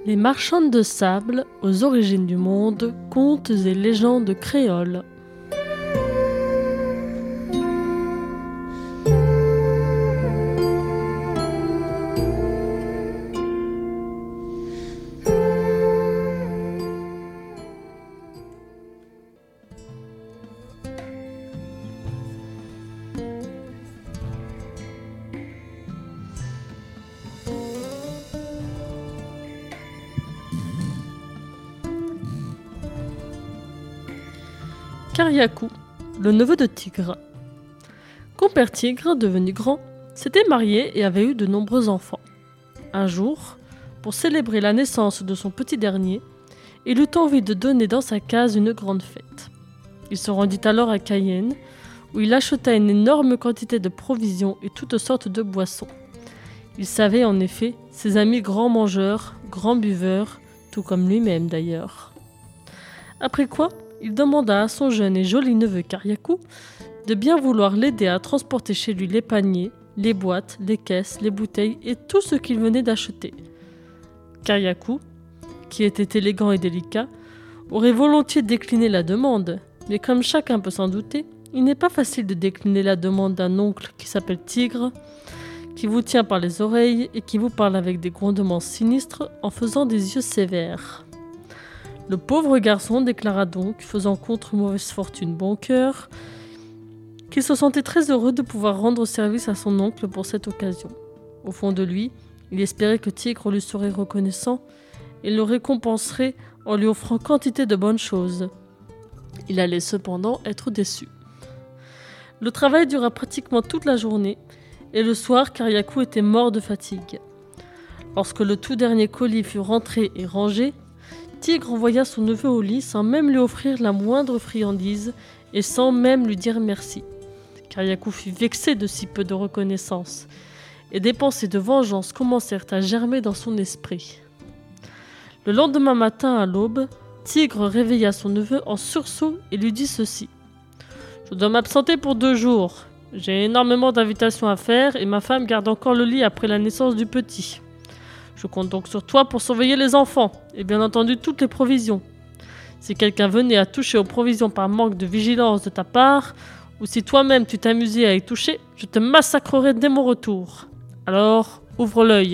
Les marchandes de sable aux origines du monde, contes et légendes créoles. Kariakou, le neveu de Tigre. Compère Tigre, devenu grand, s'était marié et avait eu de nombreux enfants. Un jour, pour célébrer la naissance de son petit dernier, il eut envie de donner dans sa case une grande fête. Il se rendit alors à Cayenne, où il acheta une énorme quantité de provisions et toutes sortes de boissons. Il savait en effet ses amis grands mangeurs, grands buveurs, tout comme lui-même d'ailleurs. Après quoi, il demanda à son jeune et joli neveu Kariakou de bien vouloir l'aider à transporter chez lui les paniers, les boîtes, les caisses, les bouteilles et tout ce qu'il venait d'acheter. Kariakou, qui était élégant et délicat, aurait volontiers décliné la demande, mais comme chacun peut s'en douter, il n'est pas facile de décliner la demande d'un oncle qui s'appelle Tigre, qui vous tient par les oreilles et qui vous parle avec des grondements sinistres en faisant des yeux sévères. Le pauvre garçon déclara donc, faisant contre mauvaise fortune bon cœur, qu'il se sentait très heureux de pouvoir rendre service à son oncle pour cette occasion. Au fond de lui, il espérait que Tigre lui serait reconnaissant et le récompenserait en lui offrant quantité de bonnes choses. Il allait cependant être déçu. Le travail dura pratiquement toute la journée et le soir, Kariakou était mort de fatigue. Lorsque le tout dernier colis fut rentré et rangé, Tigre envoya son neveu au lit sans même lui offrir la moindre friandise et sans même lui dire merci. Kariakou fut vexé de si peu de reconnaissance, et des pensées de vengeance commencèrent à germer dans son esprit. Le lendemain matin à l'aube, Tigre réveilla son neveu en sursaut et lui dit ceci. « Je dois m'absenter pour 2 jours. J'ai énormément d'invitations à faire et ma femme garde encore le lit après la naissance du petit. Je compte donc sur toi pour surveiller les enfants, et bien entendu toutes les provisions. Si quelqu'un venait à toucher aux provisions par manque de vigilance de ta part, ou si toi-même tu t'amusais à y toucher, je te massacrerai dès mon retour. Alors, ouvre l'œil. »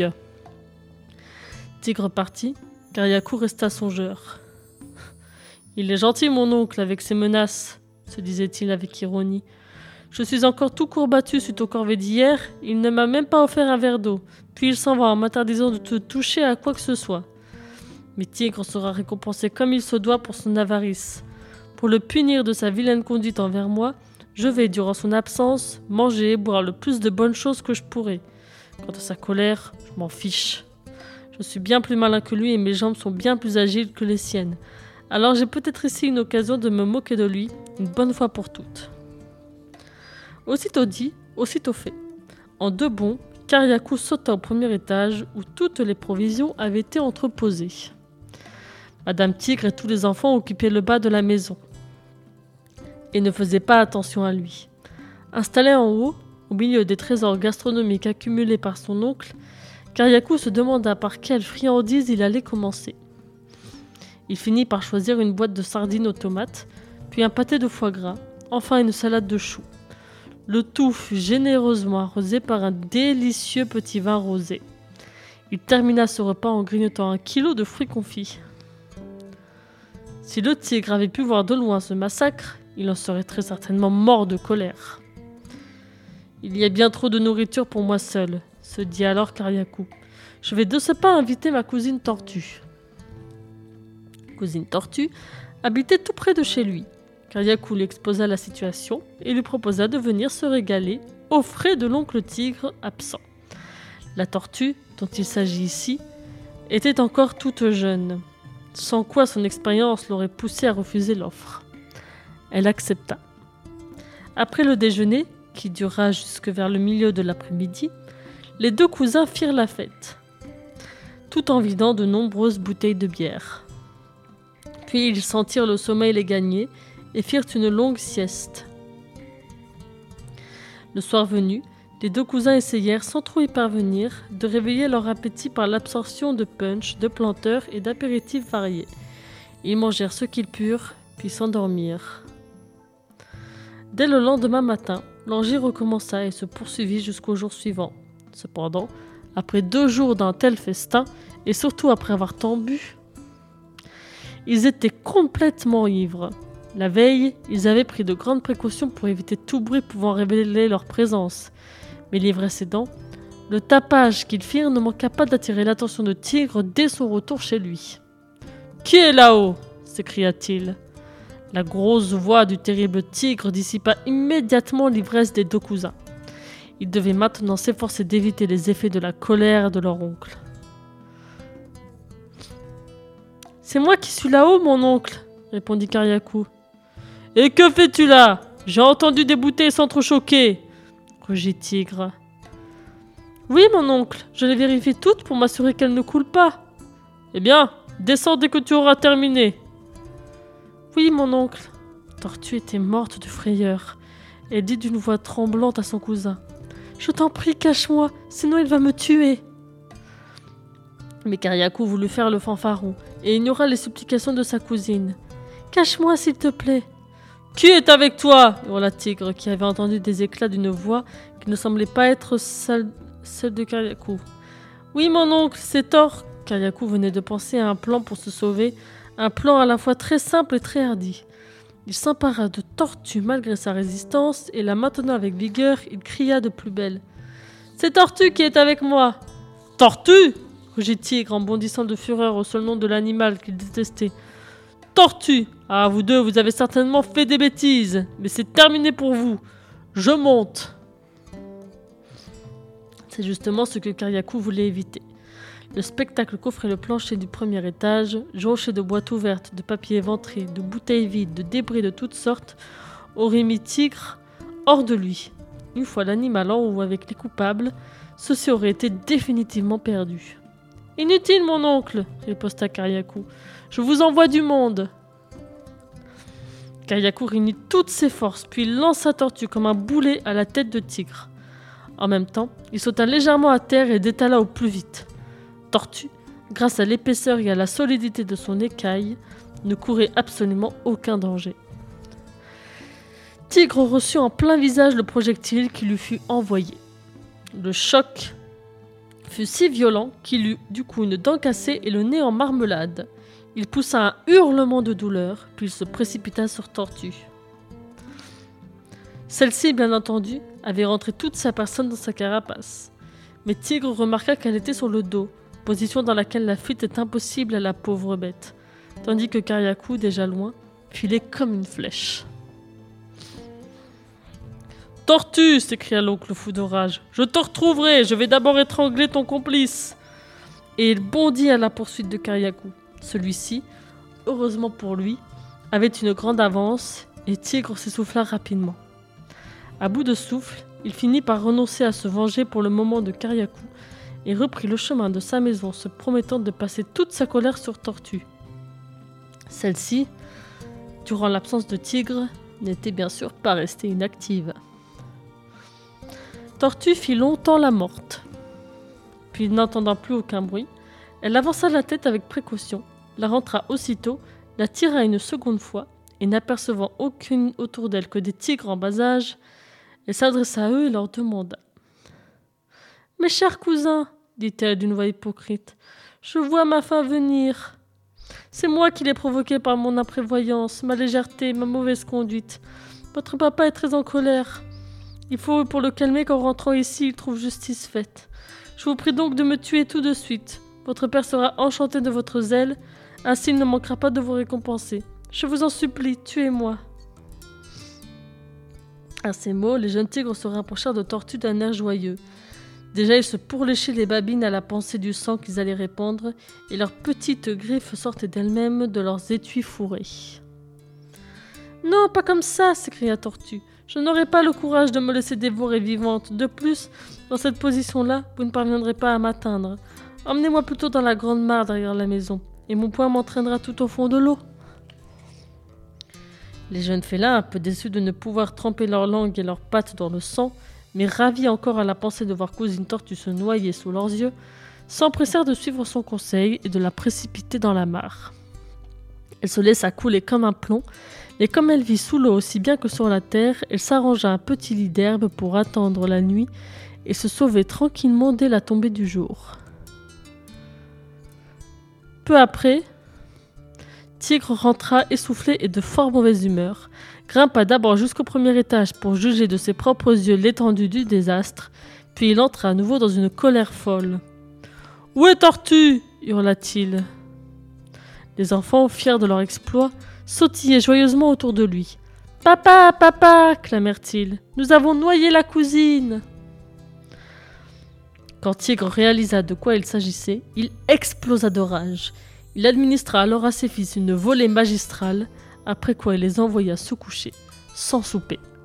Tigre partit, Kariakou resta songeur. « Il est gentil mon oncle avec ses menaces, » se disait-il avec ironie. Je suis encore tout courbattu suite aux corvées d'hier, il ne m'a même pas offert un verre d'eau, puis il s'en va en m'interdisant de te toucher à quoi que ce soit. Mais Tigre sera récompensé comme il se doit pour son avarice. Pour le punir de sa vilaine conduite envers moi, je vais, durant son absence, manger et boire le plus de bonnes choses que je pourrai. Quant à sa colère, je m'en fiche. Je suis bien plus malin que lui et mes jambes sont bien plus agiles que les siennes. Alors j'ai peut-être ici une occasion de me moquer de lui, une bonne fois pour toutes. Aussitôt dit, aussitôt fait. En 2 bonds, Kariakou sauta au premier étage où toutes les provisions avaient été entreposées. Madame Tigre et tous les enfants occupaient le bas de la maison et ne faisaient pas attention à lui. Installé en haut, au milieu des trésors gastronomiques accumulés par son oncle, Kariakou se demanda par quelle friandise il allait commencer. Il finit par choisir une boîte de sardines aux tomates, puis un pâté de foie gras, enfin une salade de choux. Le tout fut généreusement arrosé par un délicieux petit vin rosé. Il termina ce repas en grignotant 1 kilo de fruits confits. Si le tigre avait pu voir de loin ce massacre, il en serait très certainement mort de colère. « Il y a bien trop de nourriture pour moi seul, » se dit alors Kariakou. « Je vais de ce pas inviter ma cousine Tortue. » Cousine Tortue habitait tout près de chez lui. Kariakou lui exposa la situation et lui proposa de venir se régaler aux frais de l'oncle Tigre absent. La tortue, dont il s'agit ici, était encore toute jeune, sans quoi son expérience l'aurait poussée à refuser l'offre. Elle accepta. Après le déjeuner, qui dura jusque vers le milieu de l'après-midi, les 2 cousins firent la fête, tout en vidant de nombreuses bouteilles de bière. Puis ils sentirent le sommeil les gagner et firent une longue sieste. Le soir venu, Les deux cousins essayèrent, sans trop y parvenir, de réveiller leur appétit par l'absorption de punch, de planteurs et d'apéritifs variés. Ils mangèrent ce qu'ils purent, puis s'endormirent. Dès le lendemain matin, l'orgie recommença et se poursuivit jusqu'au jour suivant. Cependant, après 2 jours d'un tel festin, et surtout après avoir tant bu, ils étaient complètement ivres. La veille, ils avaient pris de grandes précautions pour éviter tout bruit pouvant révéler leur présence. Mais l'ivresse aidant, le tapage qu'ils firent ne manqua pas d'attirer l'attention de Tigre dès son retour chez lui. « Qui est là-haut » s'écria-t-il. La grosse voix du terrible Tigre dissipa immédiatement l'ivresse des deux cousins. Ils devaient maintenant s'efforcer d'éviter les effets de la colère de leur oncle. « C'est moi qui suis là-haut, mon oncle » répondit Kariakou. « Et que fais-tu là ? J'ai entendu des bouteilles s'entrechoquer » rugit Tigre. « Oui, mon oncle, je les vérifie toutes pour m'assurer qu'elles ne coulent pas. »« Eh bien, descends dès que tu auras terminé. »« Oui, mon oncle. » Tortue était morte de frayeur. Elle dit d'une voix tremblante à son cousin. « Je t'en prie, cache-moi, sinon il va me tuer. » Mais Kariakou voulut faire le fanfaron et ignora les supplications de sa cousine. « Cache-moi, s'il te plaît. »« Qui est avec toi ?» hurla Tigre, qui avait entendu des éclats d'une voix qui ne semblait pas être celle de Kariakou. « Oui, mon oncle, c'est Thor. » Kariakou venait de penser à un plan pour se sauver, un plan à la fois très simple et très hardi. Il s'empara de Tortue malgré sa résistance et la maintenant avec vigueur, il cria de plus belle. « C'est Tortue qui est avec moi !»« Tortue !» rugit Tigre en bondissant de fureur au seul nom de l'animal qu'il détestait. « Tortue ! Ah, vous deux, vous avez certainement fait des bêtises, mais c'est terminé pour vous. Je monte !» C'est justement ce que Kariakou voulait éviter. Le spectacle qu'offrait le plancher du premier étage, jonché de boîtes ouvertes, de papiers éventrés, de bouteilles vides, de débris de toutes sortes, aurait mis Tigre hors de lui. Une fois l'animal en haut avec les coupables, ceux-ci auraient été définitivement perdus. « Inutile, mon oncle !» riposta Kariakou. « Je vous envoie du monde !» Kariakou réunit toutes ses forces, puis lança Tortue comme un boulet à la tête de Tigre. En même temps, il sauta légèrement à terre et détala au plus vite. Tortue, grâce à l'épaisseur et à la solidité de son écaille, ne courait absolument aucun danger. Tigre reçut en plein visage le projectile qui lui fut envoyé. Le choc fut si violent qu'il eut du coup une dent cassée et le nez en marmelade. Il poussa un hurlement de douleur, puis il se précipita sur Tortue. Celle-ci, bien entendu, avait rentré toute sa personne dans sa carapace. Mais Tigre remarqua qu'elle était sur le dos, position dans laquelle la fuite est impossible à la pauvre bête, tandis que Kariakou, déjà loin, filait comme une flèche. « Tortue !» s'écria l'oncle fou de rage. « Je te retrouverai, je vais d'abord étrangler ton complice !» Et il bondit à la poursuite de Kariakou. Celui-ci, heureusement pour lui, avait une grande avance et Tigre s'essouffla rapidement. À bout de souffle, il finit par renoncer à se venger pour le moment de Kariakou et reprit le chemin de sa maison, se promettant de passer toute sa colère sur Tortue. Celle-ci, durant l'absence de Tigre, n'était bien sûr pas restée inactive. Tortue fit longtemps la morte. Puis, n'entendant plus aucun bruit, elle avança la tête avec précaution, la rentra aussitôt, la tira une seconde fois, et n'apercevant aucune autour d'elle que des tigres en bas âge, elle s'adressa à eux et leur demanda « Mes chers cousins, dit-elle d'une voix hypocrite, je vois ma fin venir. C'est moi qui l'ai provoquée par mon imprévoyance, ma légèreté, ma mauvaise conduite. Votre papa est très en colère. Il faut pour le calmer qu'en rentrant ici, il trouve justice faite. Je vous prie donc de me tuer tout de suite. Votre père sera enchanté de votre zèle, ainsi il ne manquera pas de vous récompenser. Je vous en supplie, tuez-moi. » À ces mots, les jeunes tigres se rapprochèrent de Tortue d'un air joyeux. Déjà, ils se pourléchaient les babines à la pensée du sang qu'ils allaient répandre, et leurs petites griffes sortaient d'elles-mêmes de leurs étuis fourrés. « Non, pas comme ça !» s'écria Tortue. « Je n'aurai pas le courage de me laisser dévorer vivante. De plus, dans cette position-là, vous ne parviendrez pas à m'atteindre. Emmenez-moi plutôt dans la grande mare derrière la maison, et mon poing m'entraînera tout au fond de l'eau. » Les jeunes félins, un peu déçus de ne pouvoir tremper leur langue et leurs pattes dans le sang, mais ravis encore à la pensée de voir Cousine Tortue se noyer sous leurs yeux, s'empressèrent de suivre son conseil et de la précipiter dans la mare. Elle se laissa couler comme un plomb, et comme elle vit sous l'eau aussi bien que sur la terre, elle s'arrangea un petit lit d'herbe pour attendre la nuit et se sauver tranquillement dès la tombée du jour. Peu après, Tigre rentra essoufflé et de fort mauvaise humeur, grimpa d'abord jusqu'au premier étage pour juger de ses propres yeux l'étendue du désastre, puis il entra à nouveau dans une colère folle. « Où est Tortue ?» hurla-t-il. Les enfants, fiers de leur exploit, sautillaient joyeusement autour de lui. « Papa, papa !» clamèrent-ils. « Nous avons noyé la cousine !» Quand Tigre réalisa de quoi il s'agissait, il explosa de rage. Il administra alors à ses fils une volée magistrale, après quoi il les envoya se coucher, sans souper.